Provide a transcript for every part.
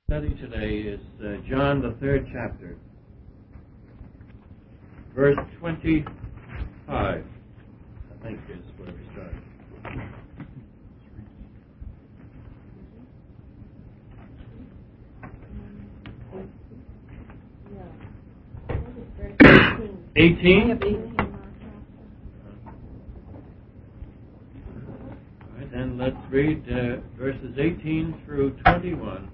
Study today is John, the 3rd chapter, verse 25, I think is where we started. Yeah. 18? All right, then let's read verses 18 through 21.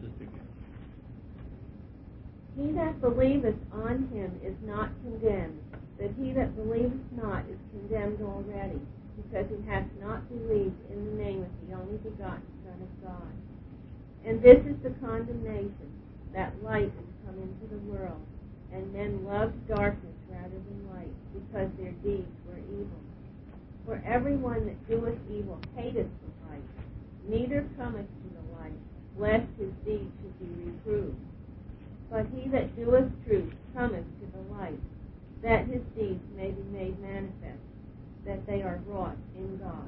He that believeth on him is not condemned, but he that believeth not is condemned already, because he hath not believed in the name of the only begotten Son of God. And this is the condemnation, that light is come into the world, and men loved darkness rather than light, because their deeds were evil. For everyone that doeth evil hateth the light, neither cometh to the light, lest his deeds should be reproved. But he that doeth truth cometh to the light, that his deeds may be made manifest, that they are wrought in God.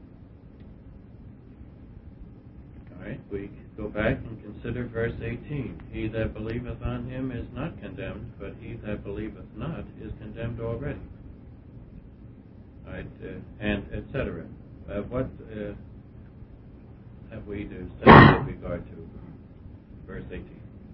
All right, we go back and consider verse 18. He that believeth on him is not condemned, but he that believeth not is condemned already. All right, and etc. What have we to say with regard to verse 18?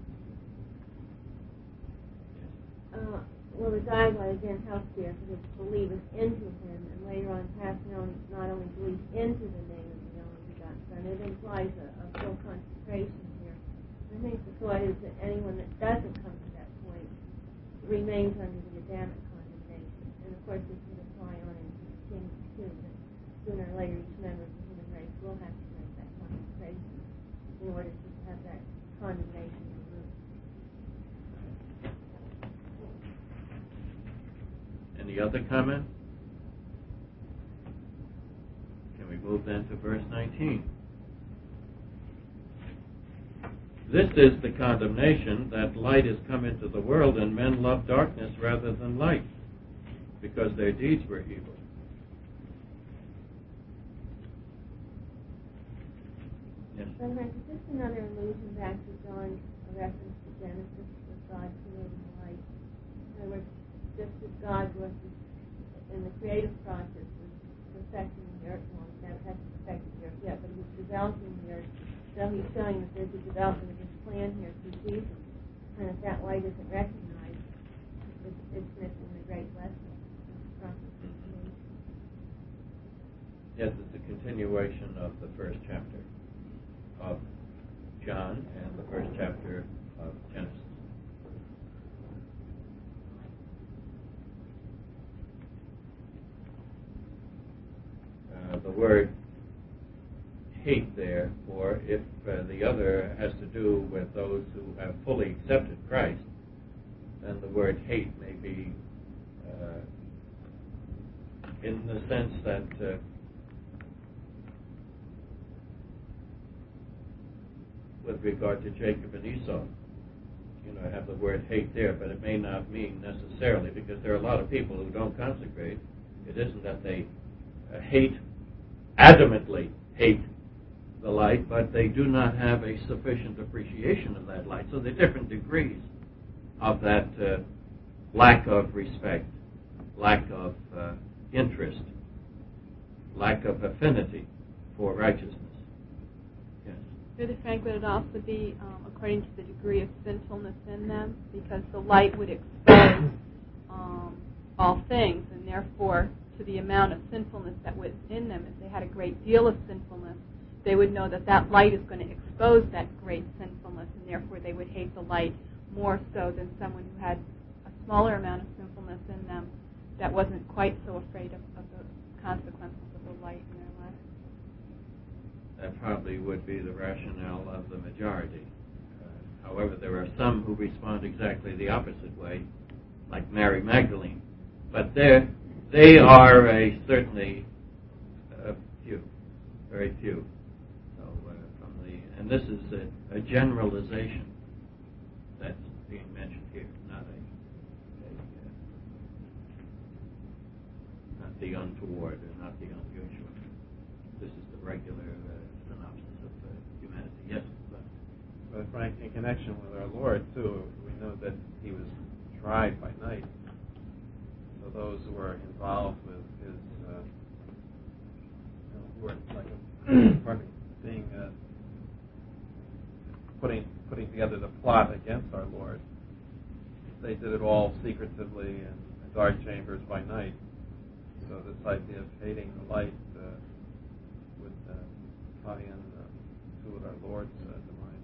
Well, the guideline again helps here, because it believeth into him, and later on passing on, not only believes into the name of the only begotten Son. It implies a full consecration here. I think the thought is that anyone that doesn't come to that point remains under the Adamic condemnation. And of course, this would apply on into Kings too, that sooner or later each member of the human race will have to make that consecration in order to have that condemnation removed. Any other comment? Can we move then to verse 19? This is the condemnation, that light is come into the world, and men love darkness rather than light, because their deeds were evil. Yes? Sometimes it's just another allusion back to John's reference to Genesis, with God creating light. In other words, just as God was in the creative process was perfecting the earth, well, he hasn't perfected the earth yet, but he was developing the earth. So he's showing that there's a development of his plan here through Jesus. And if that light isn't recognized, it's missing the great lesson of the process of creation. Yes, it's a continuation of the first chapter of John and the first chapter of Genesis. The word hate there, or if the other has to do with those who have fully accepted Christ, then the word hate may be in the sense that with regard to Jacob and Esau, have the word hate there, but it may not mean necessarily, because there are a lot of people who don't consecrate. It isn't that they adamantly hate the light, but they do not have a sufficient appreciation of that light. So there are different degrees of that lack of respect, lack of interest, lack of affinity for righteousness. Yes. Brother Frank, would it also be according to the degree of sinfulness in them? Because the light would expose all things, and therefore to the amount of sinfulness that was in them. If they had a great deal of sinfulness, they would know that that light is going to expose that great sinfulness, and therefore they would hate the light more so than someone who had a smaller amount of sinfulness in them that wasn't quite so afraid of the consequences of the light in their life. That probably would be the rationale of the majority. However, there are some who respond exactly the opposite way, like Mary Magdalene. But they are certainly few, very few. So and this is a generalization that's being mentioned here, not the untoward or not the unusual. This is the regular synopsis of humanity. Yes, but Frank, in connection with our Lord, too, we know that he was tried by night. So those who were involved with his, who were like, pardon me, being, putting together the plot against our Lord, they did it all secretively in dark chambers by night. So this idea of hating the light would tie in to our Lord's demise.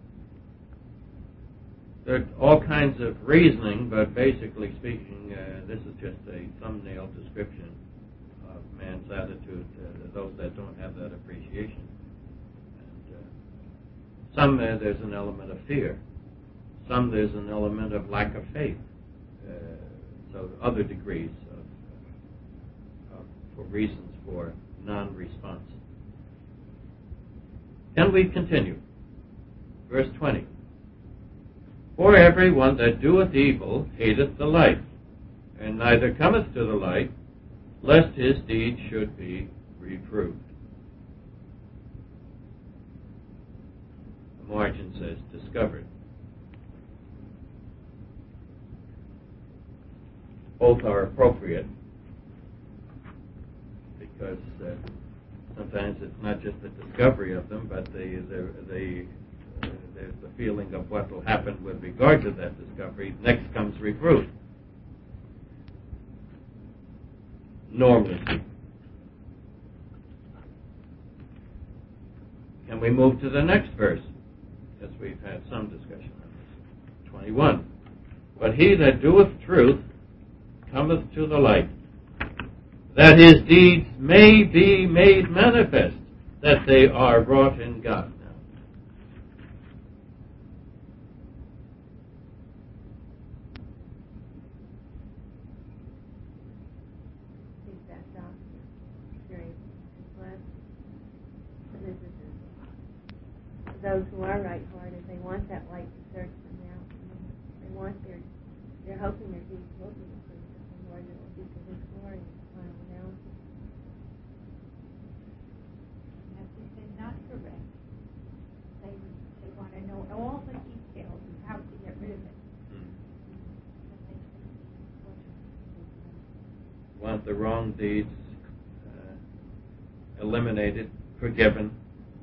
There are all kinds of reasoning, but basically speaking, this is just a thumbnail description of man's attitude to those that don't have that appreciation. And some there's an element of fear. Some there's an element of lack of faith. So other degrees for reasons for non-response. Can we continue? Verse 20. For everyone that doeth evil hateth the light, and neither cometh to the light, lest his deeds should be reproved. The margin says discovered. Both are appropriate, because sometimes it's not just the discovery of them, but there's the feeling of what will happen with regard to that discovery. Next comes reproof. Normally. Can we move to the next verse? Because we've had some discussion on this. 21. But he that doeth truth cometh to the light, that his deeds may be made manifest, that they are wrought in God. Now, think that doctrine is very blessed. And this is for those who are right-hearted. They want that light to search them out. They want they're hoping their deeds will be approved of the Lord, and it will be for His glory in the final announcement. That's if they're not correct. They want to know all the details of how to get rid of it. want the wrong deeds eliminated, forgiven,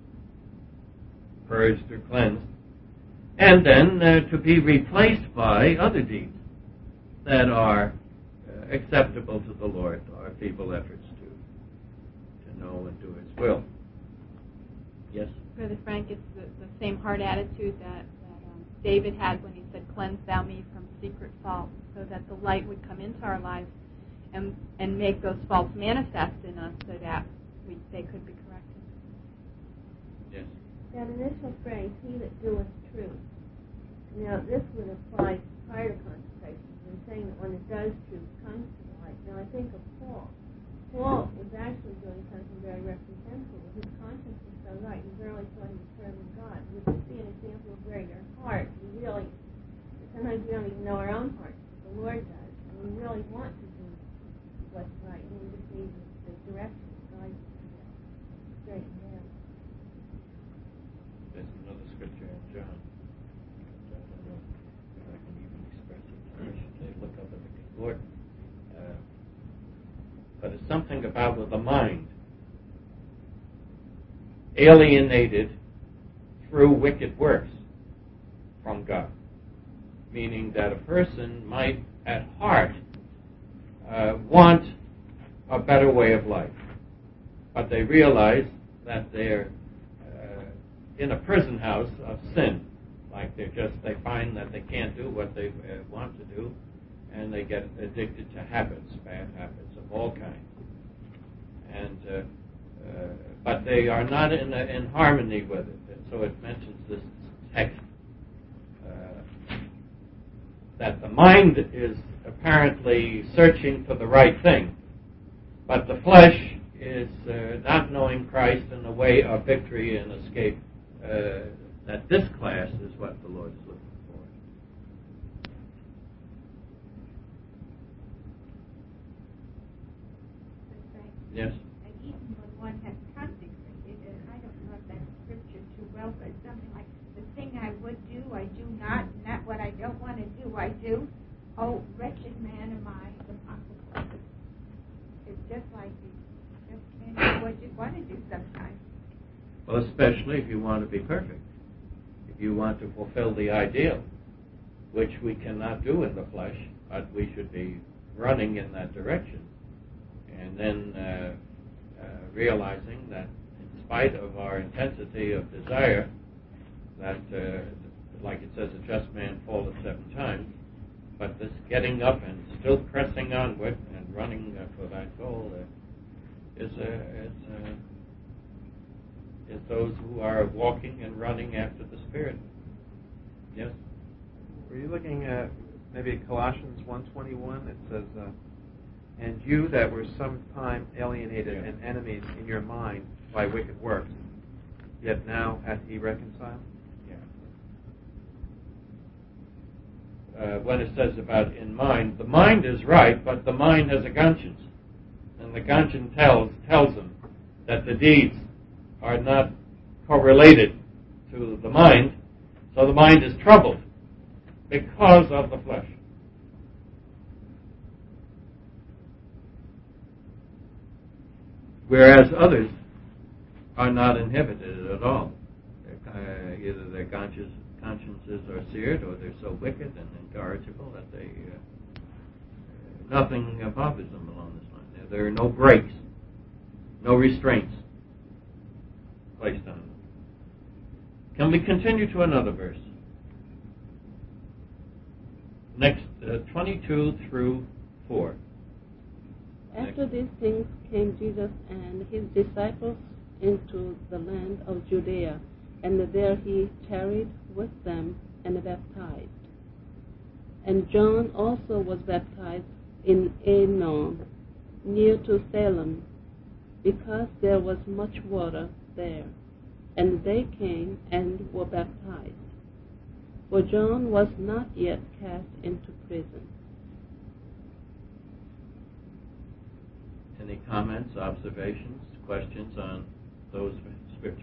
purged or cleansed, and then to be replaced by other deeds that are acceptable to the Lord, our feeble efforts to know and do His will. Yes? Brother Frank, it's the same heart attitude that David had when he said, "Cleanse thou me from secret faults," so that the light would come into our lives and make those faults manifest in us so that they could be corrected. Yes. That initial phrase, "he that doeth truth," now this would apply to prior consecrations and saying that one that does truth comes to the light. Now I think of Paul. Paul was actually doing something very reprehensible. His conscience was so right. He really thought he was serving God. Would this be an example of where your heart, you really, sometimes we don't even know our own hearts, but the Lord does. And we really want to do what's right. And we just need the direction, guidance to get straight and narrow. There's another scripture in John. I don't know if I can even express it. I should say, look up at the Lord. But it's something about with the mind alienated through wicked works from God. Meaning that a person might at heart want a better way of life. But they realize that they're in a prison house of sin. Like they find that they can't do what they want to do, and they get addicted to habits, bad habits of all kinds. And but they are not in harmony with it. And so it mentions this text that the mind is apparently searching for the right thing, but the flesh is not knowing Christ in the way of victory and escape. That this class is what the Lord is looking for. Yes? And even when one has consecrated, and I don't know if that scripture too well, but something like, the thing I would I do not what I don't want to do, I do. Oh, wretched man am I, the Apostle Paul. It's just like you just can't do what you want to do sometimes. Well, especially if you want to be perfect. If you want to fulfill the ideal, which we cannot do in the flesh, but we should be running in that direction. And then realizing that in spite of our intensity of desire, that, like it says, a just man falleth 7 times, but this getting up and still pressing onward and running for that goal is those who are walking and running after the Spirit. Yes? Were you looking at maybe Colossians 1:21? It says, and you that were sometime alienated and enemies in your mind by wicked works, yet now hath he reconciled? When it says about in mind, the mind is right, but the mind has a conscience. And the conscience tells them that the deeds are not correlated to the mind, so the mind is troubled because of the flesh. Whereas others are not inhibited at all. Either their consciences are seared, or they're so wicked and incorrigible that they nothing bothers them along this line. There are no brakes, no restraints placed on them. Can we continue to another verse? Next, 22 through 4. After these things came Jesus and his disciples into the land of Judea, and there he tarried with them and baptized. And John also was baptized in Aenon, near to Salem, because there was much water there. And they came and were baptized. For John was not yet cast into prison. Any comments, observations, questions on those scriptures?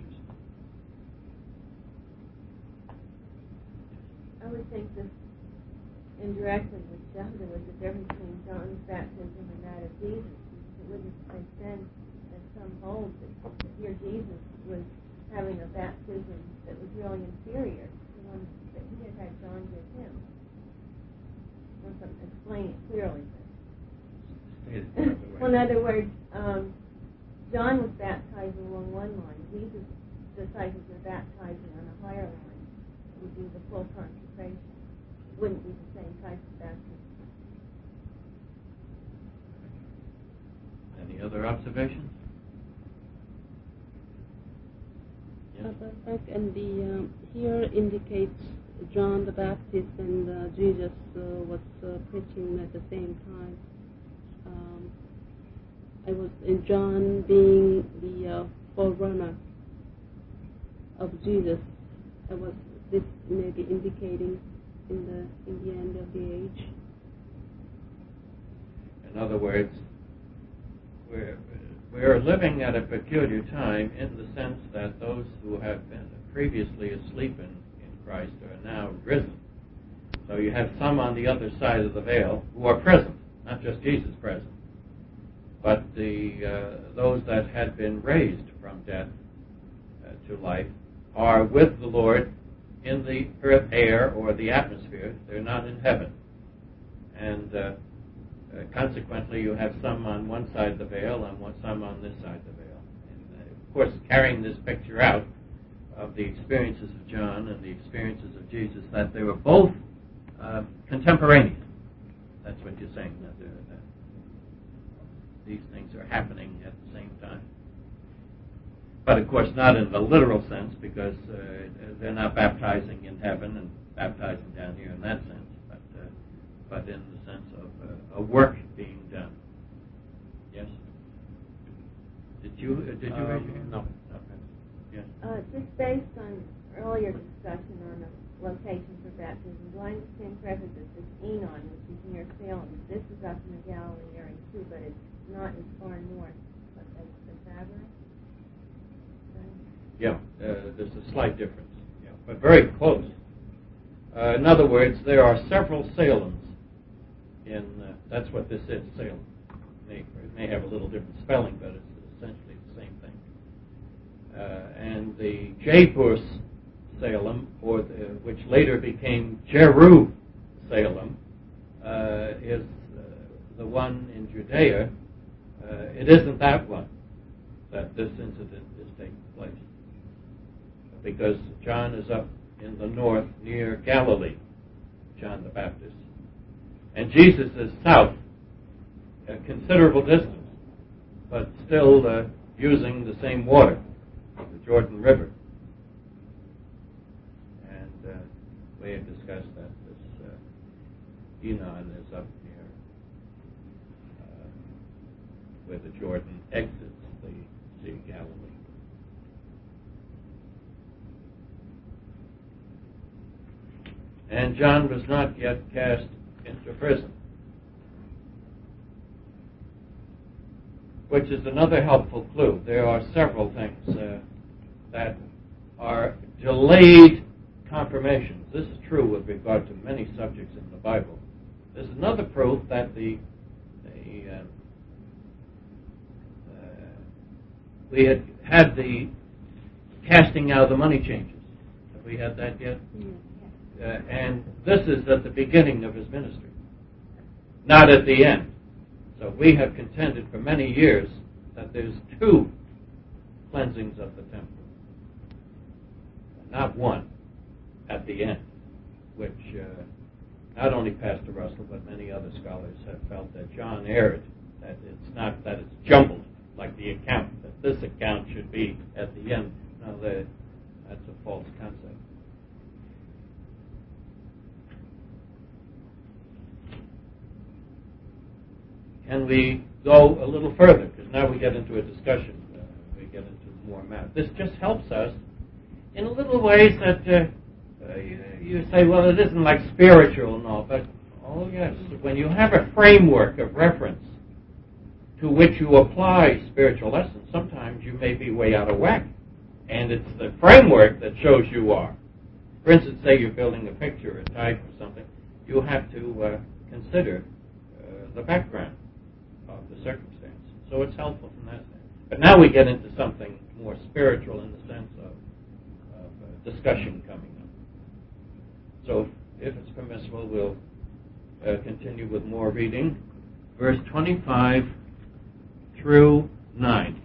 I would think that indirectly would show there was a difference between John's baptism and that of Jesus. It wouldn't make sense that some hold that here Jesus was having a baptism that was really inferior to the one that he had John give him. I want to explain it clearly. Well, in other words, John was baptizing along one line. Jesus' disciples were baptizing on a higher line. It would be the full consecration. It wouldn't be the same type of baptism. Any other observations? Yes. And the here indicates John the Baptist and Jesus was preaching at the same time. I was in John being the forerunner of Jesus. This may be indicating in the end of the age. In other words, we're living at a peculiar time in the sense that those who have been previously asleep in Christ are now risen. So you have some on the other side of the veil who are present, not just Jesus present, but those that had been raised from death to life are with the Lord in the earth air or the atmosphere. They're not in heaven. And consequently, you have some on one side of the veil and some on this side of the veil. And, of course, carrying this picture out of the experiences of John and the experiences of Jesus, that they were both contemporaneous. That's what you're saying, that these things are happening at the same time. But, of course, not in the literal sense, because they're not baptizing in heaven and baptizing down here in that sense, but in the sense of a work being done. Yes? Did you raise your hand? No. Okay. Yes. Just based on earlier discussion on the location for baptism, do I understand correctly that this Enon, which is near Salem, this is up in the Galilee area too, but it's not as far north as Nazareth? Yeah, there's a slight difference, yeah, but very close. In other words, there are several Salems that's what this is, Salem. It may have a little different spelling, but it's essentially the same thing. And the Japhus Salem, which later became Jerusalem, is the one in Judea. It isn't that one that this incident is taking place, because John is up in the north near Galilee, John the Baptist. And Jesus is south, a considerable distance, but still using the same water, the Jordan River. And we had discussed that this Enon is up near where the Jordan exits the Sea of Galilee. And John was not yet cast into prison, which is another helpful clue. There are several things that are delayed confirmations. This is true with regard to many subjects in the Bible. There's another proof that we had the casting out of the money changers. Have we had that yet? And this is at the beginning of his ministry, not at the end. So we have contended for many years that there's two cleansings of the temple, not one at the end, which not only Pastor Russell but many other scholars have felt that John erred, that it's not that it's jumbled like the account, that this account should be at the end. No, that's a false concept. Can we go a little further? Because now we get into a discussion. We get into more math. This just helps us in little ways that you say, well, it isn't like spiritual and all, but, oh, yes, when you have a framework of reference to which you apply spiritual lessons, sometimes you may be way out of whack. And it's the framework that shows you are. For instance, say you're building a picture, a type or something, you have to consider the background of the circumstance. So it's helpful from that sense. But now we get into something more spiritual in the sense of discussion coming up. So if it's permissible, we'll continue with more reading. Verse 25 through 9.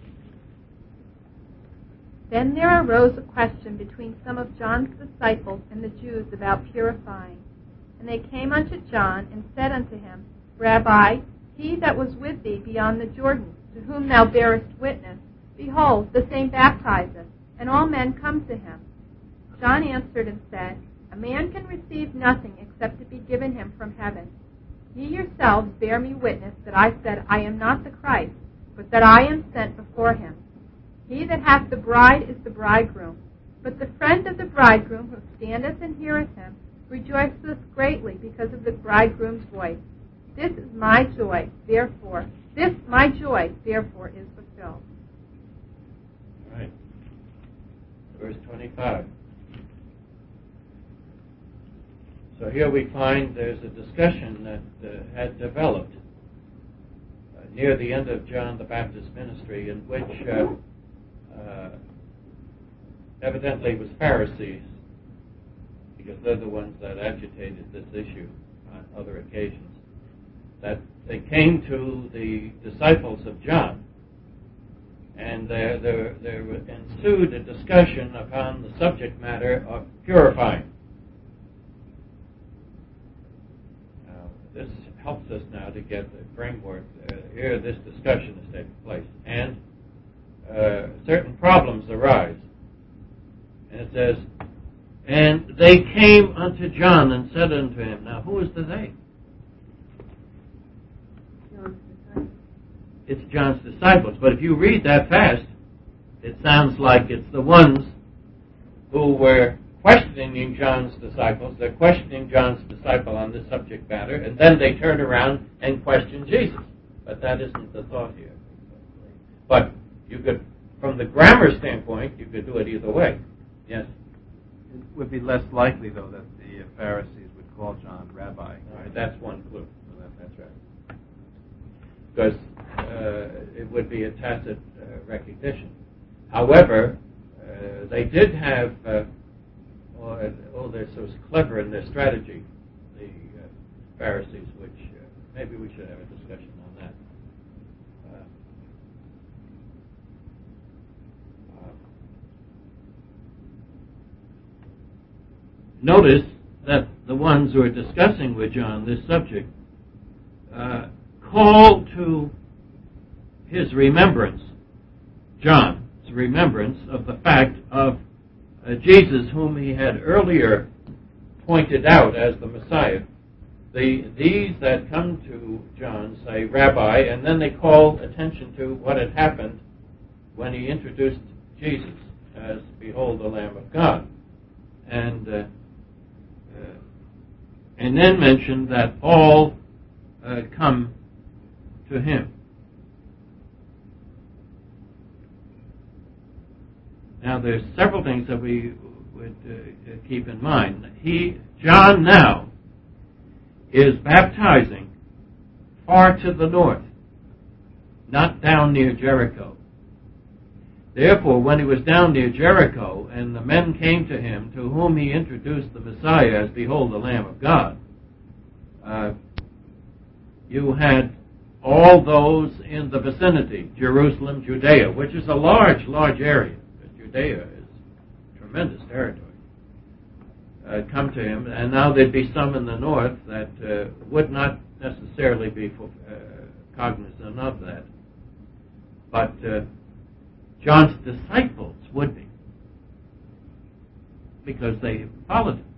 Then there arose a question between some of John's disciples and the Jews about purifying. And they came unto John and said unto him, Rabbi, he that was with thee beyond the Jordan, to whom thou bearest witness, behold, the same baptizeth, and all men come to him. John answered and said, A man can receive nothing except it be given him from heaven. Ye yourselves bear me witness that I said, I am not the Christ, but that I am sent before him. He that hath the bride is the bridegroom. But the friend of the bridegroom, who standeth and heareth him, rejoiceth greatly because of the bridegroom's voice. This my joy, therefore is fulfilled. Right. Verse 25. So here we find there's a discussion that had developed near the end of John the Baptist's ministry, in which evidently it was Pharisees, because they're the ones that agitated this issue on other occasions, that they came to the disciples of John, and there ensued a discussion upon the subject matter of purifying. Now, this helps us now to get the framework. Here this discussion is taking place, and certain problems arise. And it says, and they came unto John and said unto him. Now, who is the they? It's John's disciples. But if you read that fast, it sounds like it's the ones who were questioning John's disciples. They're questioning John's disciple on this subject matter, and then they turn around and question Jesus. But that isn't the thought here. But you could, from the grammar standpoint, you could do it either way. Yes? It would be less likely, though, that the Pharisees would call John Rabbi. All right, that's one clue. That's right. Because it would be a tacit recognition. However, they did have, they're so clever in their strategy, the Pharisees, which maybe we should have a discussion on that. Notice that the ones who are discussing with John this subject call to his remembrance, John's remembrance of the fact of Jesus, whom he had earlier pointed out as the Messiah. These that come to John say, Rabbi, and then they call attention to what had happened when he introduced Jesus as, behold, the Lamb of God. And then mention that all come to him. Now, there's several things that we would keep in mind. John now is baptizing far to the north, not down near Jericho. Therefore, when he was down near Jericho, and the men came to him, to whom he introduced the Messiah as, behold, the Lamb of God, you had all those in the vicinity, Jerusalem, Judea, which is a large, large area. Judea is tremendous territory. Come to him, and now there'd be some in the north that would not necessarily be cognizant of that. But John's disciples would be, because they followed him.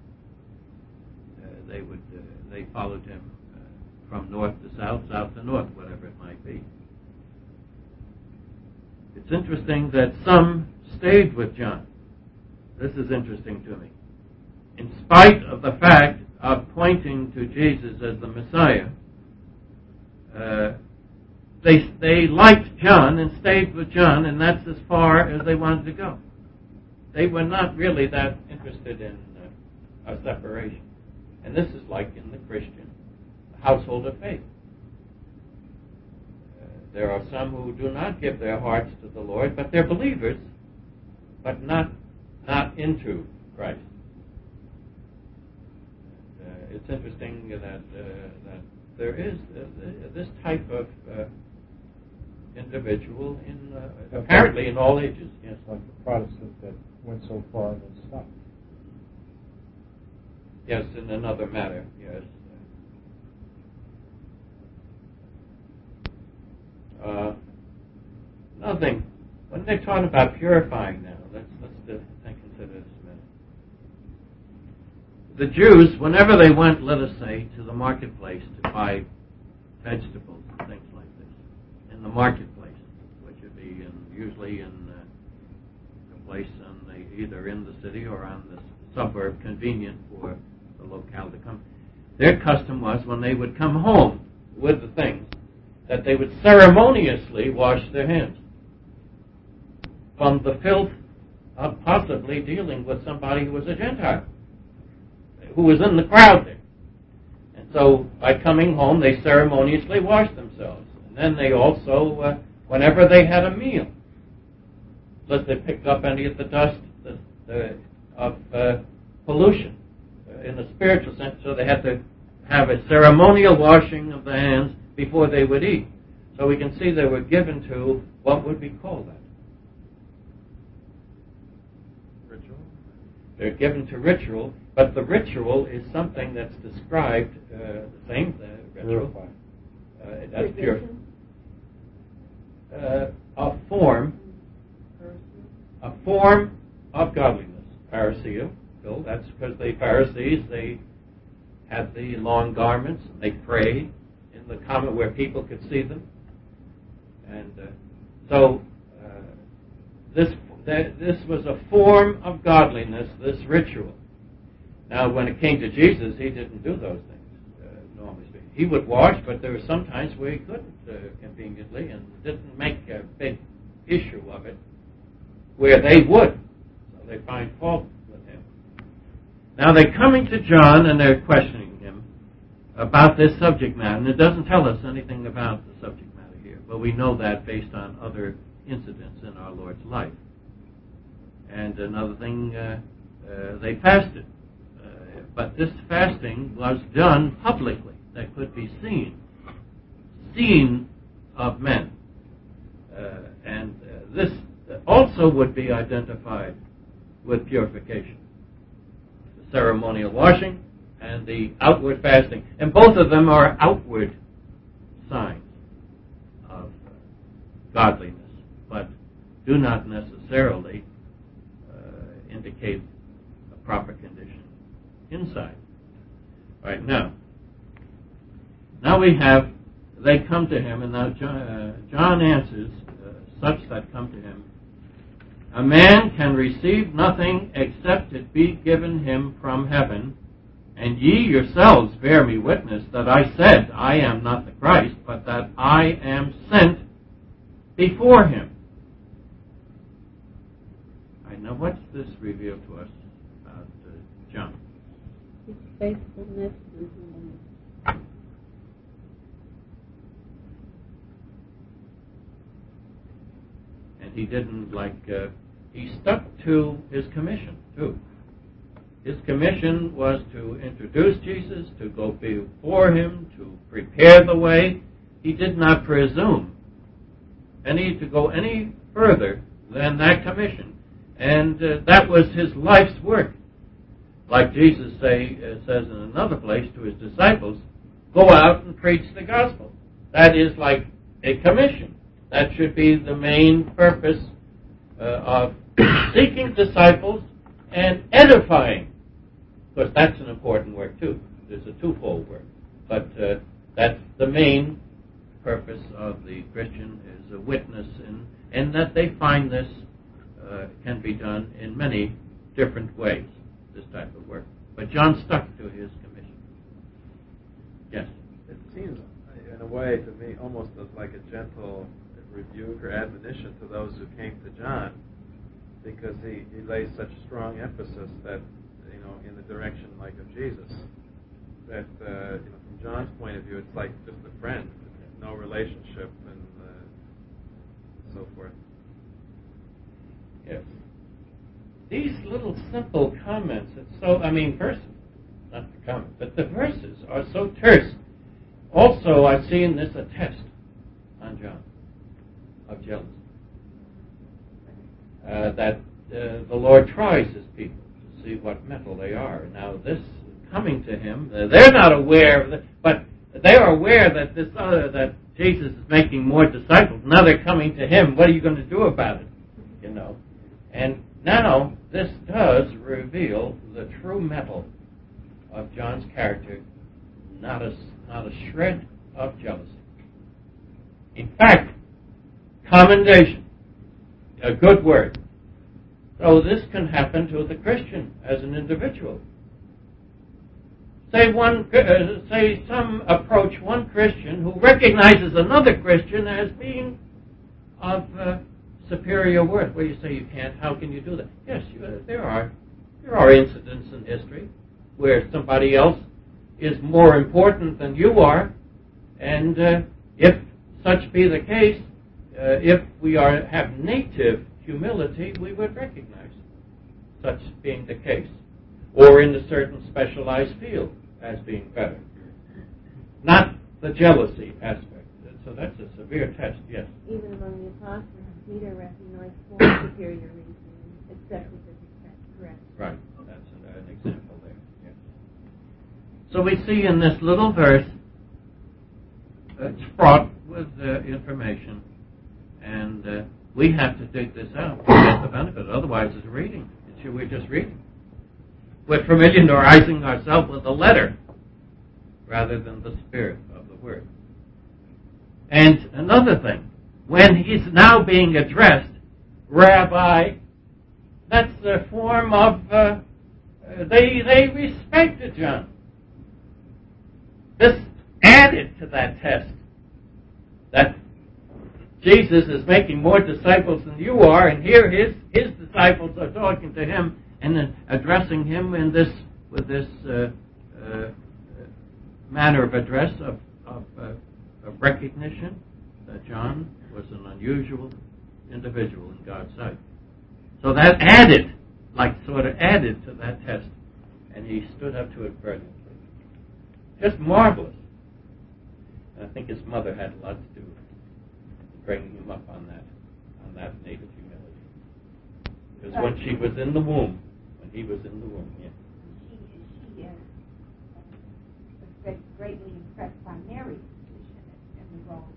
They followed him from north to south, south to north, whatever it might be. It's interesting that some stayed with John. This is interesting to me. In spite of the fact of pointing to Jesus as the Messiah, they liked John and stayed with John, and that's as far as they wanted to go. They were not really that interested in a separation. And this is like in the Christian household of faith. There are some who do not give their hearts to the Lord, but they're believers, but not into Christ. It's interesting that there is this type of individual apparently in all ages. Yes, like the Protestant that went so far and then stopped. Yes, in another matter. Yes. Another thing, when they're talking about purifying now, let's consider this a minute. The Jews, whenever they went, let us say, to the marketplace to buy vegetables and things like this, in the marketplace, which would be usually in a place either in the city or on the suburb, convenient for the locale to come. Their custom was, when they would come home with the things, that they would ceremoniously wash their hands from the filth of possibly dealing with somebody who was a Gentile, who was in the crowd there. And so by coming home, they ceremoniously washed themselves. And then they also, whenever they had a meal, lest they picked up any of the dust of pollution in a spiritual sense, so they had to have a ceremonial washing of the hands before they would eat. So we can see they were given to what would be called that? Ritual. They're given to ritual, but the ritual is something that's described, the same ritual. That's pure. A form of godliness. Pharisee. That's because the Pharisees, they had the long garments, and they prayed in the common where people could see them. And so this was a form of godliness, this ritual. Now, when it came to Jesus, he didn't do those things, normally speaking. He would wash, but there were some times where he couldn't conveniently, and didn't make a big issue of it, where they would. So they find fault with him. Now they're coming to John and they're questioning him about this subject matter. And it doesn't tell us anything about the subject matter here, but we know that based on other incidents in our Lord's life. And another thing, they fasted. But this fasting was done publicly. That could be seen of men. And this also would be identified with purification. The ceremonial washing and the outward fasting. And both of them are outward signs of godliness, but do not necessarily indicate a proper condition inside. Right now they come to him, and now John answers such that come to him. A man can receive nothing except it be given him from heaven, and ye yourselves bear me witness that I said, I am not the Christ, but that I am sent before him. All right, now what's this reveal to us about John? His faithfulness and humbleness. And he didn't he stuck to his commission too. His commission was to introduce Jesus, to go before him, to prepare the way. He did not presume to go any further than that commission. And that was his life's work. Like Jesus says in another place to his disciples, go out and preach the gospel. That is like a commission. That should be the main purpose of seeking disciples and edifying. Of course, that's an important work too. There's a twofold work. But that's the main purpose of the Christian, is a witness, and that they find this can be done in many different ways, this type of work. But John stuck to his commission. Yes? It seems, in a way, to me, almost as like a gentle rebuke or admonition to those who came to John, because he lays such strong emphasis that, in the direction like of Jesus, that from John's point of view, it's like just a friend, no relationship, and so forth. Yes. These little simple comments, verses, not the comments, but the verses are so terse. Also, I've seen this a test on John of jealousy. That the Lord tries his people to see what mettle they are. Now, this coming to him, they're not aware of it, but they are aware that that Jesus is making more disciples. Now they're coming to him. What are you going to do about it? And now this does reveal the true mettle of John's character, not a shred of jealousy. In fact, commendation, a good word. So this can happen to the Christian as an individual. Say some approach one Christian who recognizes another Christian as being of superior worth. Well, you say you can't. How can you do that? Yes, there are incidents in history where somebody else is more important than you are, and if such be the case, if we have native humility, we would recognize such being the case, or in a certain specialized field as being better. Not the jealousy aspect. So that's a severe test, yes. Even among the apostles, Peter recognized more superior reasoning, accepted that that's correct. Right. That's an example there. Yes. So we see in this little verse, it's fraught with information, and we have to dig this out to get the benefit. Otherwise, it's reading. We're just reading. We're familiarizing ourselves with the letter rather than the spirit of the word. And another thing, when he's now being addressed, Rabbi, that's the form of, they respected John. This added to that test, that Jesus is making more disciples than you are, and here his disciples are talking to him and then addressing him in this with this manner of address of recognition that John was an unusual individual in God's sight. So that added to that test, and he stood up to it brilliantly. Just marvelous. And I think his mother had a lot to do with bringing him up on that native humility. Because when she was in the womb, when he was in the womb, yeah. She was greatly impressed by Mary's position in the role.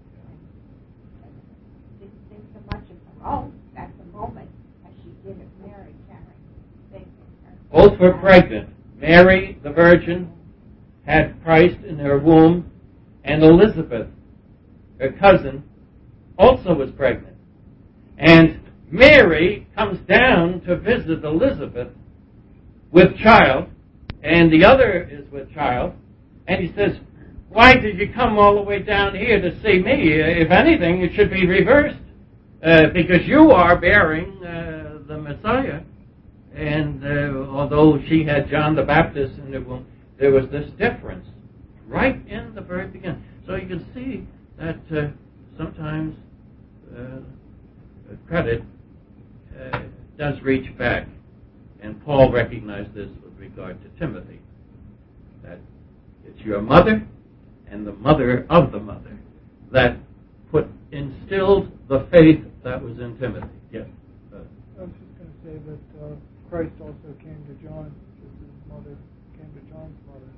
Didn't think so much of her own at the moment as she did of Mary carrying things in her. Both were pregnant. Mary, the virgin, had Christ in her womb, and Elizabeth, her cousin, also was pregnant. And Mary comes down to visit Elizabeth with child, and the other is with child, and he says, "Why did you come all the way down here to see me? If anything, it should be reversed, because you are bearing the Messiah." And although she had John the Baptist in her womb, there was this difference right in the very beginning. So you can see that sometimes credit does reach back. And Paul recognized this with regard to Timothy, that it's your mother and the mother of the mother that instilled the faith that was in Timothy. Yes? I was just going to say that Christ also came to John, just as his mother came to John's mother.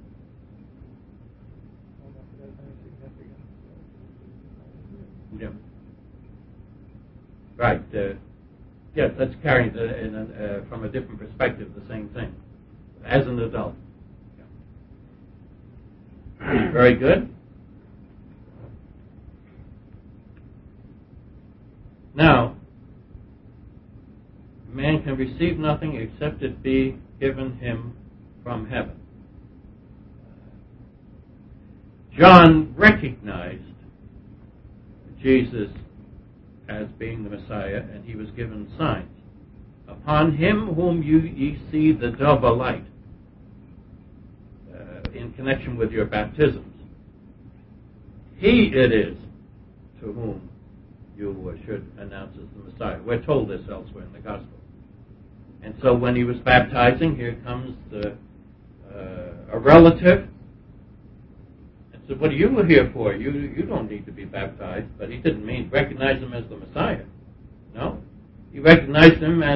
I don't know if that has any significance. Yeah. Right. Yes, that's carrying from a different perspective the same thing, as an adult. Yeah. Very good. Now, man can receive nothing except it be given him from heaven. John recognized Jesus as being the Messiah, and he was given signs. Upon him whom ye see the dove alight, in connection with your baptisms, he it is to whom you should announce as the Messiah. We're told this elsewhere in the Gospel. And so when he was baptizing, here comes a relative and said, "What are you here for? You don't need to be baptized." But he didn't recognize him as the Messiah. No. He recognized him as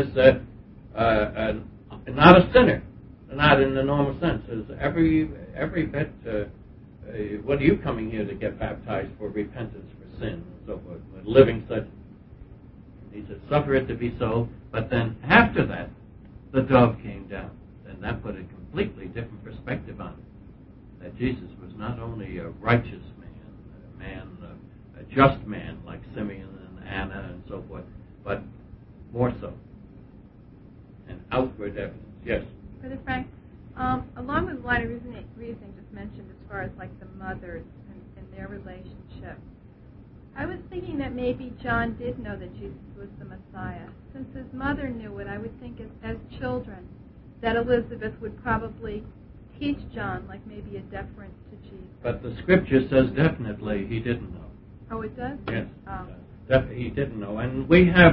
not a sinner, not in the normal sense. As every bit, what are you coming here to get baptized for? Repentance for sin and so forth. Living such. He said, "Suffer it to be so." But then after that, the dove came down. And that put a completely different perspective on it. That Jesus was not only a righteous man, a just man like Simeon and Anna and so forth, but more so. An outward evidence. Yes? Brother Frank, along with the line of reasoning just mentioned as far as like the mothers and their relationship, I was thinking that maybe John did know that Jesus was the Messiah. Since his mother knew it, I would think as children that Elizabeth would probably teach John, like maybe a deference to Jesus. But the Scripture says definitely he didn't know. Oh, it does? Yes. Oh. He didn't know. And we have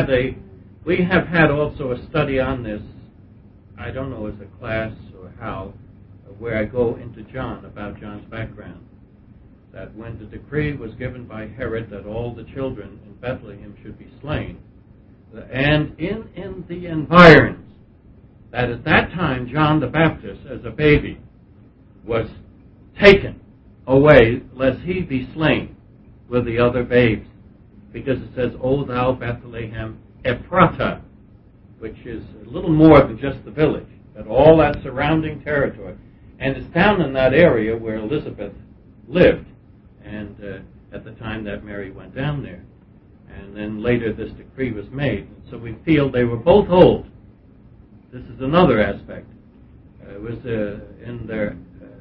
had also a study on this. I don't know as a class or how, where I go into John, about John's background. That when the decree was given by Herod that all the children in Bethlehem should be slain, and in the environs, that at that time John the Baptist, as a baby, was taken away lest he be slain with the other babes. Because it says, "O thou Bethlehem Ephratah," which is a little more than just the village, but all that surrounding territory. And it's down in that area where Elizabeth lived, and at the time that Mary went down there. And then later this decree was made. And so we feel they were both old. This is another aspect. It was in their...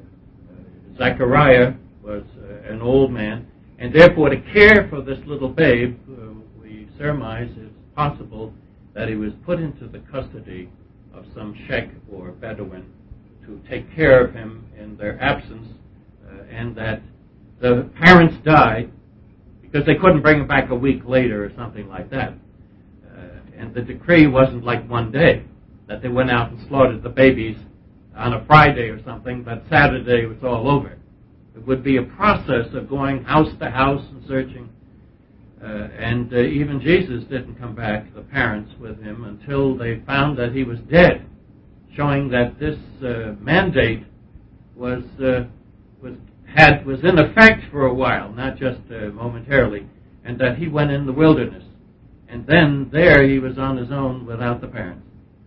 Zechariah was an old man, and therefore to care for this little babe, we surmise it's possible that he was put into the custody of some sheikh or Bedouin to take care of him in their absence, and that the parents died because they couldn't bring him back a week later or something like that. And the decree wasn't like one day, that they went out and slaughtered the babies on a Friday or something, but Saturday was all over. It would be a process of going house to house and searching. And even Jesus didn't come back, the parents, with him until they found that he was dead, showing that this mandate was in effect for a while, not just momentarily, and that he went in the wilderness. And then there he was on his own without the parents,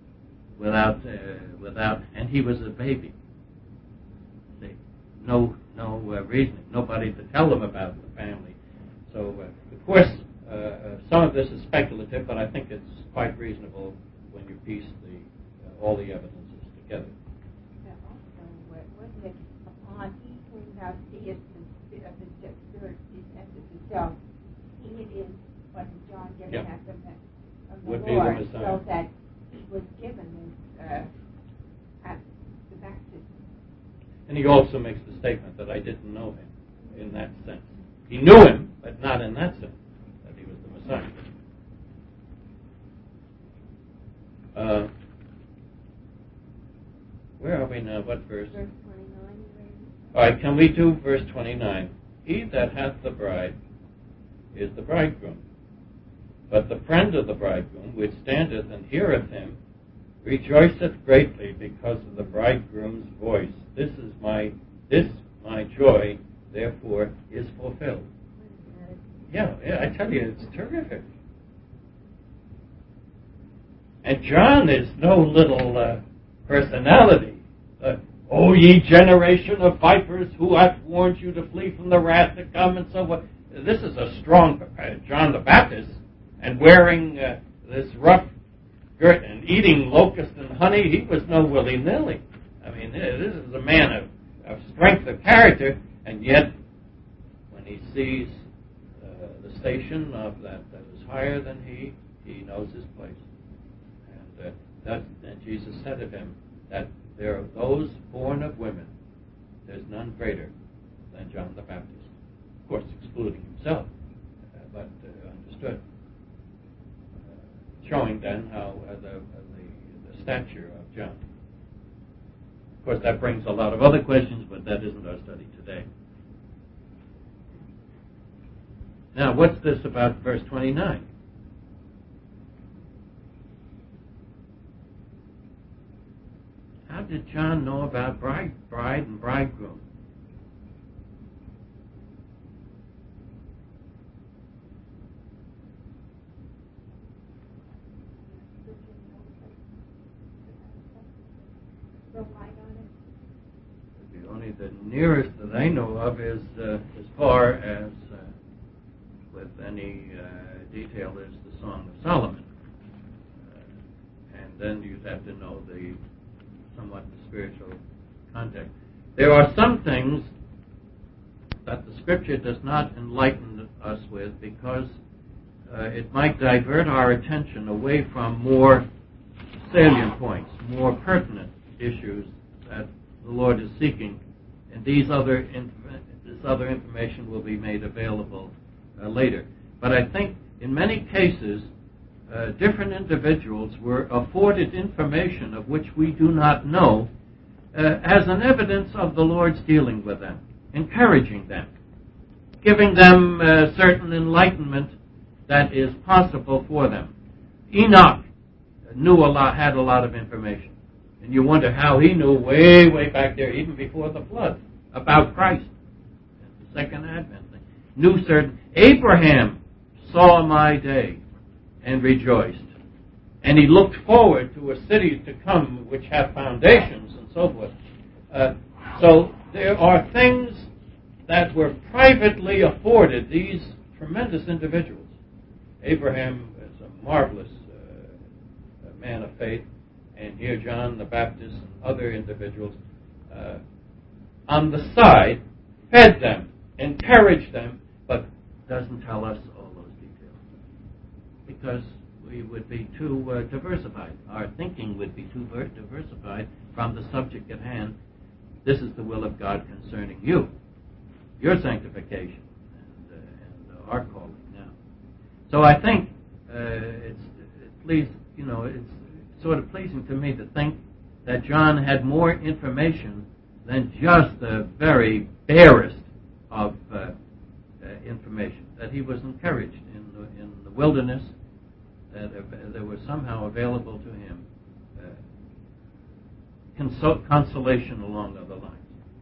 and he was a baby. See, no reasoning, nobody to tell him about the family. So, of course, some of this is speculative, but I think it's quite reasonable when you piece all the evidences together. Also, wasn't it upon he turned out deist and himself, he is what John given at the Would Lord, be the Messiah. so that he was given at the baptism. And he also makes the statement that I didn't know him in that sense. He knew him, but not in that sense, that he was the Messiah. Where are we now? What verse? Verse 29. All right, can we do verse 29? He that hath the bride is the bridegroom. But the friend of the bridegroom, which standeth and heareth him, rejoiceth greatly because of the bridegroom's voice. This my joy, therefore, is fulfilled. Yeah, I tell you, it's terrific. And John is no little personality. O ye generation of vipers, who hath warned you to flee from the wrath to come, and so forth. This is a strong John the Baptist, and wearing this rough girt and eating locust and honey, he was no willy-nilly. I mean, this is a man of strength of character, and yet when he sees the station of that is higher than he knows his place. And Jesus said of him that there are those born of women, there's none greater than John the Baptist. Of course, excluding himself, but understood. Showing then how the stature of John. Of course, that brings a lot of other questions, but that isn't our study today. Now, what's this about verse 29? How did John know about bride and bridegroom? Only the nearest that I know of is as far as with any detail is the Song of Solomon, and then you'd have to know somewhat the spiritual context. There are some things that the Scripture does not enlighten us with because it might divert our attention away from more salient points, more pertinent issues that the Lord is seeking, and this other information will be made available later. But I think in many cases, different individuals were afforded information of which we do not know as an evidence of the Lord's dealing with them, encouraging them, giving them certain enlightenment that is possible for them. Enoch had a lot of information. And you wonder how he knew way, way back there, even before the flood, about Christ. The second advent. Knew certain. Abraham saw my day and rejoiced. And he looked forward to a city to come which hath foundations and so forth. So there are things that were privately afforded these tremendous individuals. Abraham is a marvelous man of faith. And here John the Baptist and other individuals on the side fed them, encouraged them, but doesn't tell us all those details. Because we would be too diversified. Our thinking would be too diversified from the subject at hand. This is the will of God concerning you, your sanctification, and our calling now. So I think it's sort of pleasing to me to think that John had more information than just the very barest of information, that he was encouraged in the wilderness, that there was somehow available to him consolation along other lines.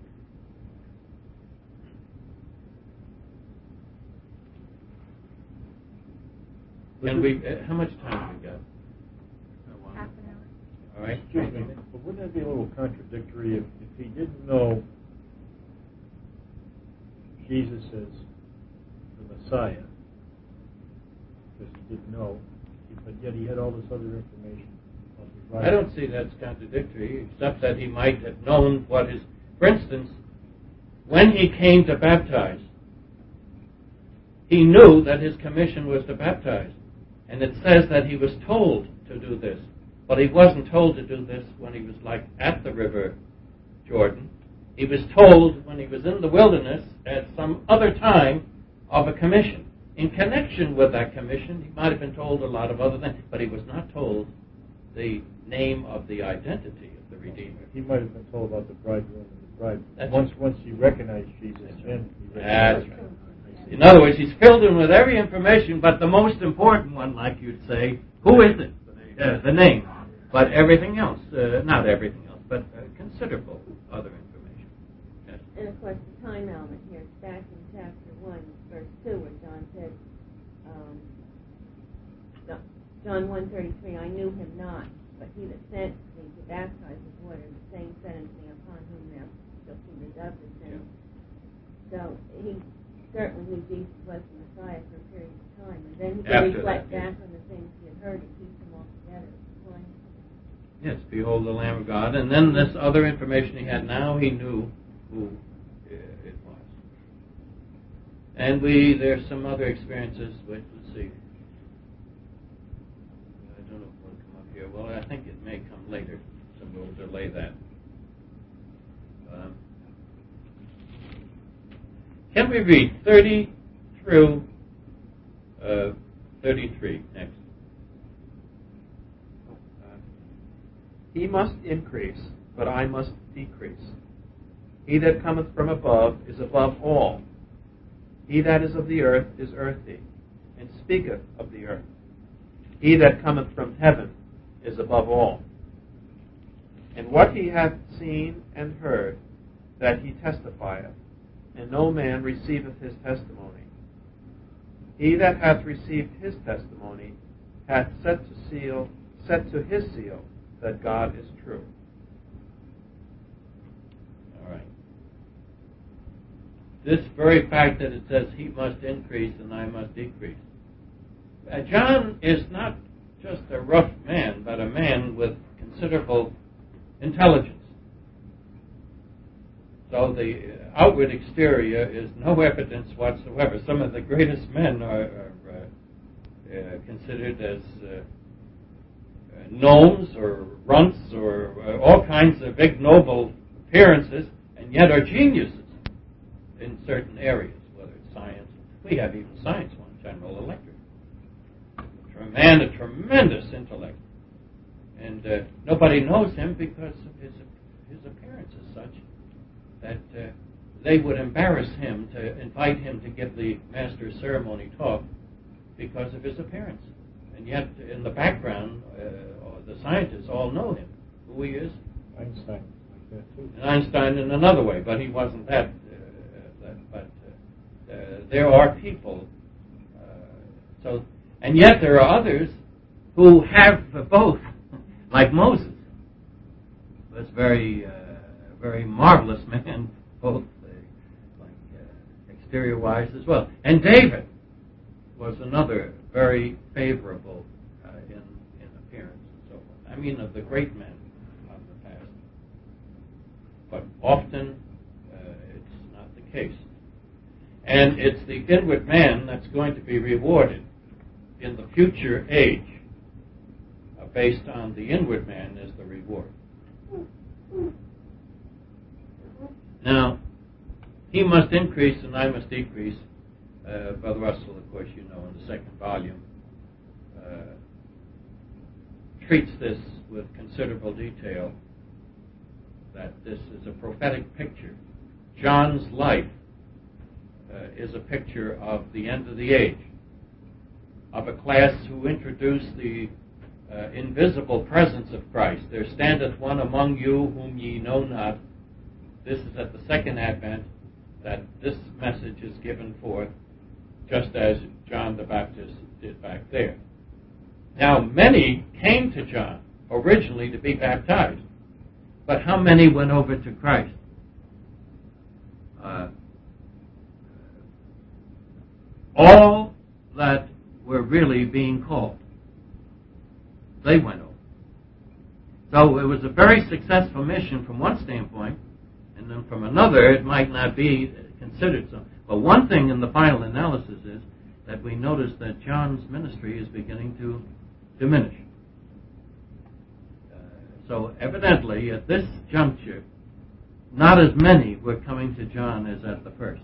And how much time have we got? Half an hour. All right. Excuse me, but wouldn't that be a little contradictory if he didn't know Jesus as the Messiah, because he didn't know, but yet he had all this other information? I don't see that's contradictory, except that he might have known what his... For instance, when he came to baptize, he knew that his commission was to baptize. And it says that he was told to do this. But he wasn't told to do this when he was at the river Jordan. He was told when he was in the wilderness at some other time of a commission. In connection with that commission, he might have been told a lot of other things, but he was not told the name of the identity of the Redeemer. He might have been told about the bridegroom and the bride. That's Once he recognized Jesus, then he That's recognized right. him. In other words, he's filled in with every information, but the most important one, like you'd say, who is it? The name. But everything else, not everything else, but considerable other information. Yes. And of course, the time element here is back in chapter 1, verse 2, where John said, John 1:33, I knew him not, but he that sent me to baptize with water, the same said unto me, upon whom thou shalt see the dove descend. So he certainly knew Jesus was the Messiah for a period of time, and then he could reflect back on the things he had heard and keep them all together. Yes, behold the Lamb of God. And then this other information he had, now he knew who it was. And there's some other experiences. Let's see. I don't know if it'll come up here. Well, I think it may come later, so we'll delay that. Can we read 30 through 33 next? He must increase, but I must decrease. He that cometh from above is above all. He that is of the earth is earthy, and speaketh of the earth. He that cometh from heaven is above all. And what he hath seen and heard, that he testifieth, and no man receiveth his testimony. He that hath received his testimony hath set to his seal, that God is true. All right. This very fact that it says he must increase and I must decrease. John is not just a rough man, but a man with considerable intelligence. So the outward exterior is no evidence whatsoever. Some of the greatest men are considered as gnomes or runts or all kinds of ignoble appearances, and yet are geniuses in certain areas, whether it's science. We have even science one, General Electric. A man of tremendous intellect. And nobody knows him because of his appearance is such that they would embarrass him to invite him to give the master's ceremony talk because of his appearance. And yet, in the background, the scientists all know him, who he is. Einstein, like that too. And Einstein in another way, but he wasn't that. There are people. And yet there are others who have both, like Moses. Was very marvelous man, both exterior-wise as well. And David was another very favorable in appearance and so forth. I mean, of the great men of the past. But often it's not the case. And it's the inward man that's going to be rewarded in the future age based on the inward man is the reward. Now, he must increase and I must decrease. Brother Russell, of course, you know, in the second volume, treats this with considerable detail, that this is a prophetic picture. John's life is a picture of the end of the age, of a class who introduced the invisible presence of Christ. There standeth one among you whom ye know not. This is at the second advent that this message is given forth, just as John the Baptist did back there. Now, many came to John originally to be baptized, but how many went over to Christ? All that were really being called, they went over. So it was a very successful mission from one standpoint, and then from another it might not be considered so. But one thing in the final analysis is that we notice that John's ministry is beginning to diminish. So evidently at this juncture, not as many were coming to John as at the first.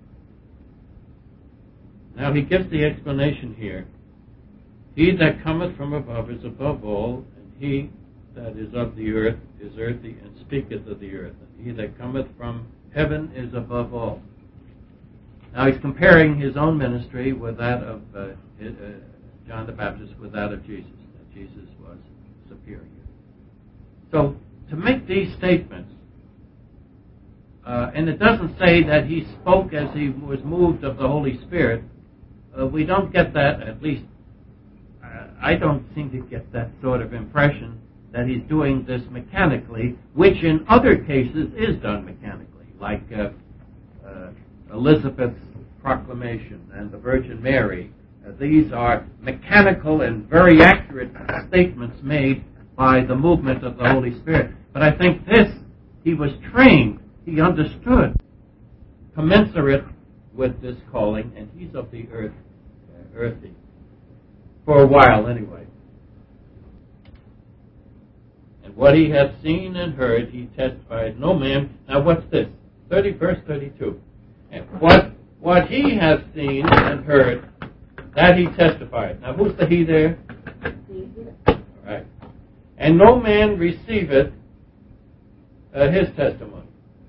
Now he gives the explanation here. He that cometh from above is above all, and he that is of the earth is earthy, and speaketh of the earth. And he that cometh from heaven is above all. Now he's comparing his own ministry with that of John the Baptist with that of Jesus, that Jesus was superior. So to make these statements, and it doesn't say that he spoke as he was moved of the Holy Spirit, we don't get that, at least I don't seem to get that sort of impression that he's doing this mechanically, which in other cases is done mechanically, like Elizabeth's proclamation and the Virgin Mary. These are mechanical and very accurate statements made by the movement of the Holy Spirit. But I think this, he was trained, he understood, commensurate with this calling, and he's of the earth, earthy. For a while, anyway. And what he hath seen and heard, he testified. No man. Now, what's this? Verse 32. And what he hath seen and heard, that he testified. Now, who's the he there? All right. And no man receiveth his testimony.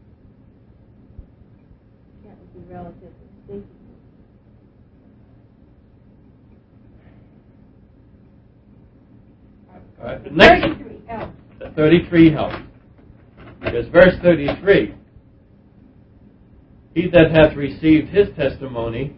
That would be relative to thinking. 33 helps. 33 helps. Because verse 33, he that hath received his testimony,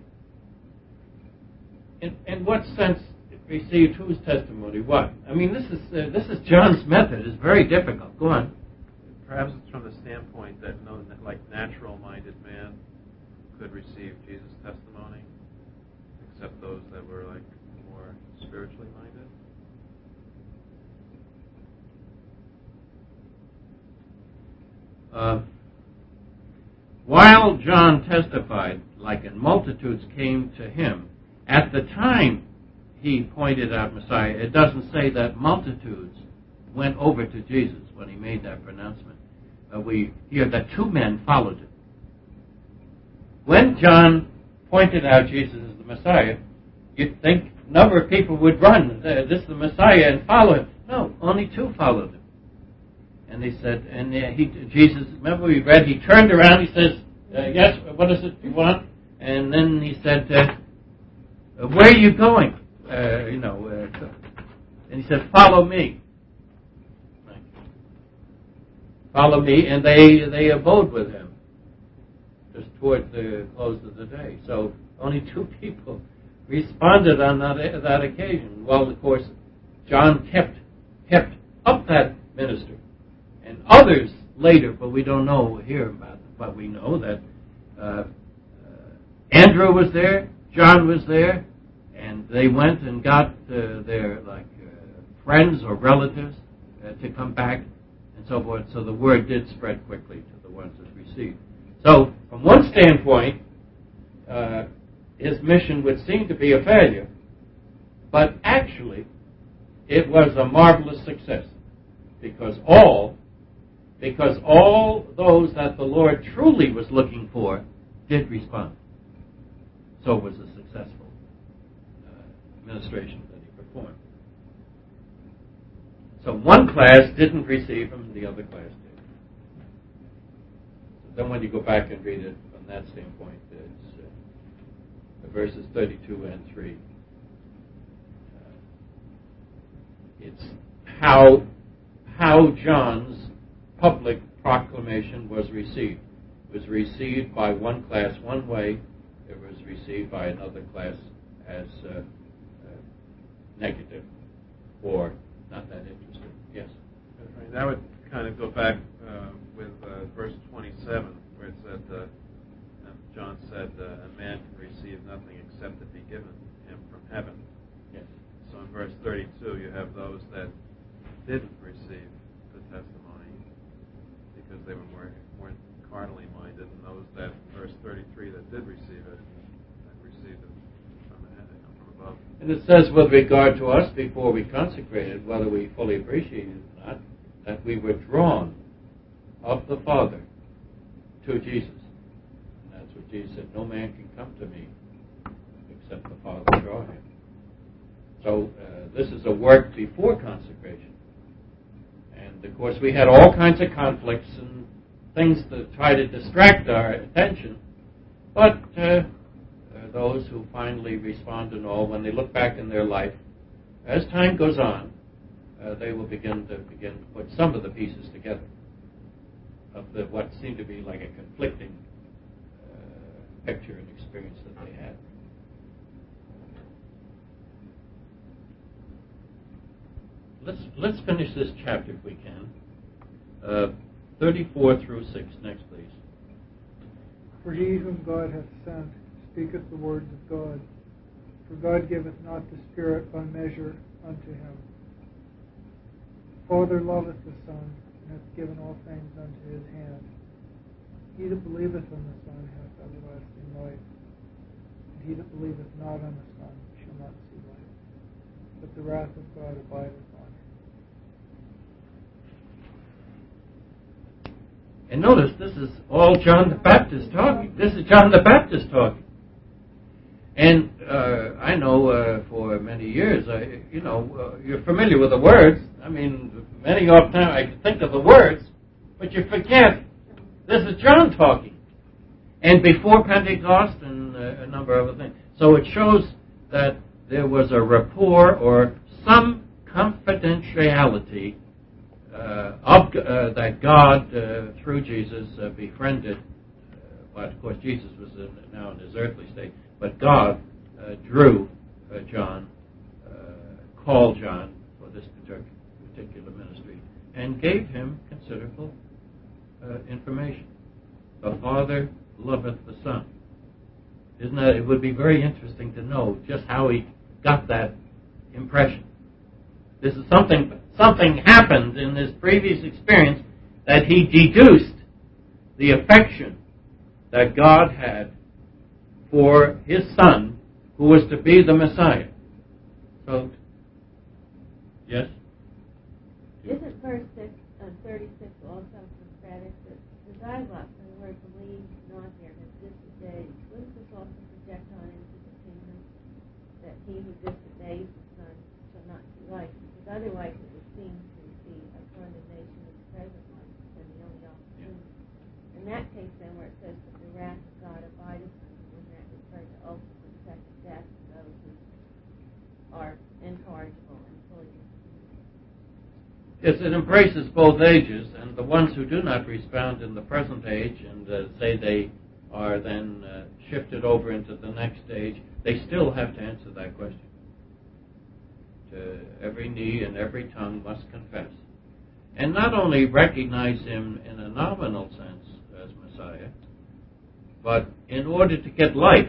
in what sense received whose testimony? What? I mean, this is John's method. It's very difficult. Go on. Perhaps it's from the standpoint that no, like natural-minded man could receive Jesus' testimony, except those that were like more spiritually minded. While John testified, like in multitudes came to him, at the time he pointed out Messiah, it doesn't say that multitudes went over to Jesus when he made that pronouncement. We hear that 2 men followed him. When John pointed out Jesus as the Messiah, you'd think a number of people would run, this is the Messiah, and follow him. No, only 2 followed him. And they said, and Jesus, remember we read, he turned around, he says, yes, what is it you want? And then he said, where are you going? And he said, follow me. Right. Follow me, and they abode with him just toward the close of the day. So only 2 people responded on that occasion. Well, of course, John kept up that ministry. And others later, but we don't know here about them. But we know that Andrew was there, John was there, and they went and got their friends or relatives to come back and so forth. So the word did spread quickly to the ones that received. So from one standpoint, his mission would seem to be a failure, but actually, it was a marvelous success because all those that the Lord truly was looking for did respond. So it was a successful administration that he performed. So one class didn't receive him, the other class did. So then when you go back and read it from that standpoint, it's verses 32 and 3. It's how John's public proclamation was received. It was received by one class one way. It was received by another class as negative or not that interested. Yes? Right. That would kind of go back with verse 27 where it said, John said, a man can receive nothing except it be given him from heaven. Yes. So in verse 32 you have those that didn't receive the testimony because they weren't carnally minded, and those that, verse 33, that did receive it, that received it from above. And it says with regard to us before we consecrated, whether we fully appreciate it or not, that we were drawn of the Father to Jesus. And that's what Jesus said, no man can come to me except the Father draw him. So this is a work before consecration. And of course we had all kinds of conflicts and things to try to distract our attention. But those who finally respond and all, when they look back in their life, as time goes on, they will begin to put some of the pieces together of what seemed to be like a conflicting picture and experience that they had. Let's finish this chapter if we can. 34 through 6. Next, please. For he whom God hath sent speaketh the words of God. For God giveth not the Spirit by measure unto him. The Father loveth the Son, and hath given all things unto his hand. He that believeth on the Son hath everlasting life. And he that believeth not on the Son shall not see life, but the wrath of God abideth on him. And notice, this is all John the Baptist talking. This is John the Baptist talking. And I know for many years, you're familiar with the words. I mean, many of the time I can think of the words, but you forget. This is John talking. And before Pentecost and a number of other things. So it shows that there was a rapport or some confidentiality that God, through Jesus, befriended. Well, of course, Jesus was now in his earthly state, but God drew John, called John for this particular ministry, and gave him considerable information. The Father loveth the Son. Isn't that? It would be very interesting to know just how he got that impression. This is something happened in this previous experience that he deduced the affection that God had for his Son, who was to be the Messiah. So, yes? Isn't verse 36 also prophetic that the dialogue from the word believe not there has disobeyed? Wouldn't this also project on into the kingdom that he who disobeys the Son shall not see life? Because otherwise it would seem to be a condemnation of the present life and the only opportunity. In that case, then, where it says that the wrath of God abideth on him, wouldn't that refer to ultimate second death to those who are incorrigible and fully Yes, it embraces both ages, and the ones who do not respond in the present age and say they are then shifted over into the next age, they still have to answer that question. Every knee and every tongue must confess. And not only recognize him in a nominal sense as Messiah, but in order to get life,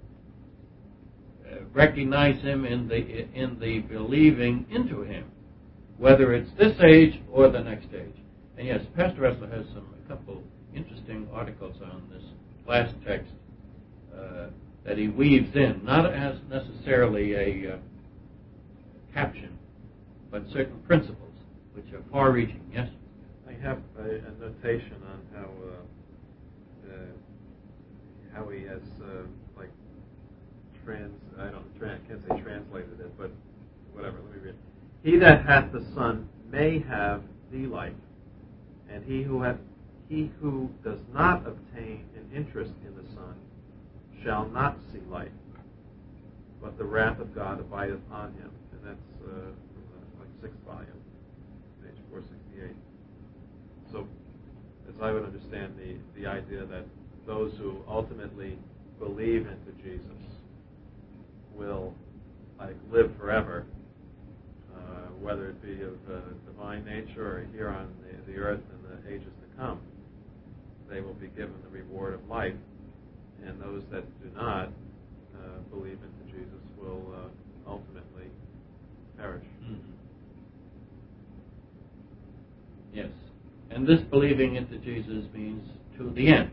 recognize him in the believing into him, whether it's this age or the next age. And yes, Pastor Ressler has a couple interesting articles on this last text that he weaves in, not as necessarily a caption, but certain principles which are far-reaching. Yes? I have a notation on how he has can't say translated it, but whatever. Let me read. He that hath the Son may have the life, and he who does not obtain an interest in the Son shall not see life, but the wrath of God abideth on him. And that's from the 6th volume, page 468. So, as I would understand the idea that those who ultimately believe into Jesus will live forever, whether it be of divine nature or here on the earth in the ages to come, they will be given the reward of life, and those that do not believe into Jesus will ultimately perish. Mm-hmm. Yes. And this believing into Jesus means to the end.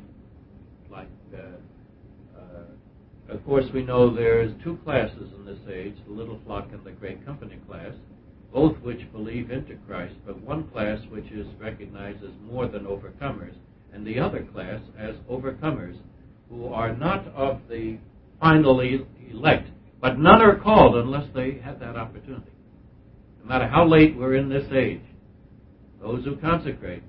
Of course, we know there's two classes in this age, the little flock and the great company class, both which believe into Christ, but one class which is recognized as more than overcomers, and the other class as overcomers, who are not of the finally elect, but none are called unless they have that opportunity. No matter how late we're in this age, those who consecrate,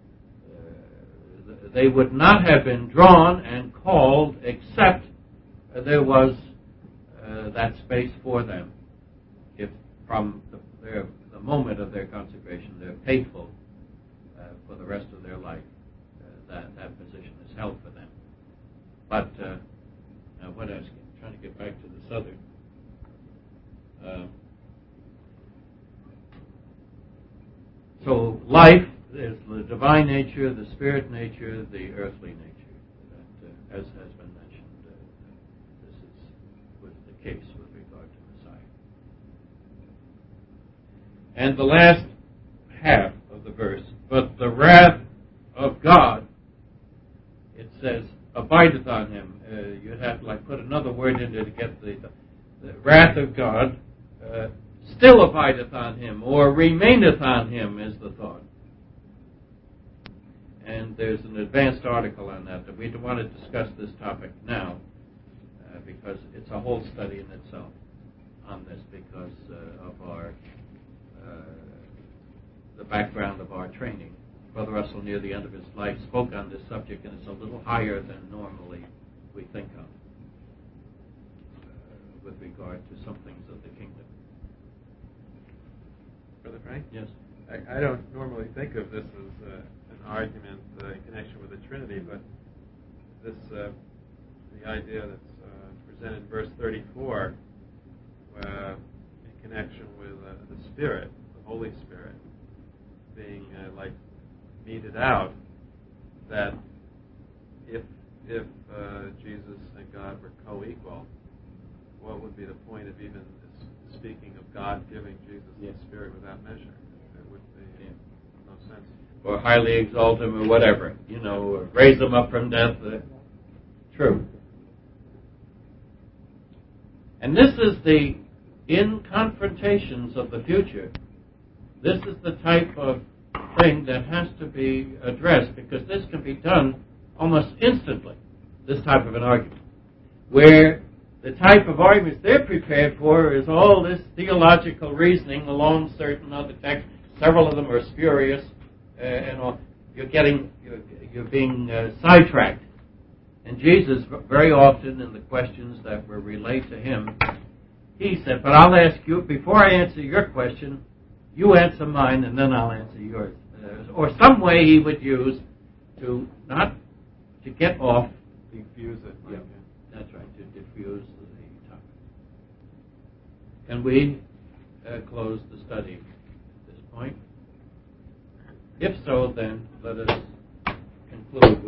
they would not have been drawn and called except there was that space for them. If from the moment of their consecration they're faithful for the rest of their life, that position is held for them. But now what else? I'm trying to get back to this other. So life is the divine nature, the spirit nature, the earthly nature. That, as has been mentioned, this was the case with regard to Messiah. And the last half of the verse, but the wrath of God, it says, abideth on him. You'd have to put another word in there to get the wrath of God still abideth on him, or remaineth on him, is the thought. And there's an advanced article on that we don't want to discuss this topic now, because it's a whole study in itself on this, because of our the background of our training. Brother Russell, near the end of his life, spoke on this subject, and it's a little higher than normally we think of with regard to some things of the kingdom. Brother Frank? Yes. I don't normally think of this as an argument in connection with the Trinity, but this the idea that's presented in verse 34 in connection with the Spirit, the Holy Spirit, being meted out, that if Jesus and God were co-equal, what would be the point of even speaking of God giving Jesus the Spirit without measure? It would be no sense. Or highly exalt him, or whatever, or raise him up from death. True. And this is in confrontations of the future, this is the type of thing that has to be addressed, because this can be done almost instantly, this type of an argument, where the type of arguments they're prepared for is all this theological reasoning along certain other texts. Several of them are spurious, and all. You're being sidetracked. And Jesus, very often in the questions that were relayed to him, he said, but I'll ask you, before I answer your question, you answer mine, and then I'll answer yours. Or some way he would use to not to get off. Diffuse it. Yeah, that's right, to diffuse the topic. Can we close the study at this point? If so, then let us conclude with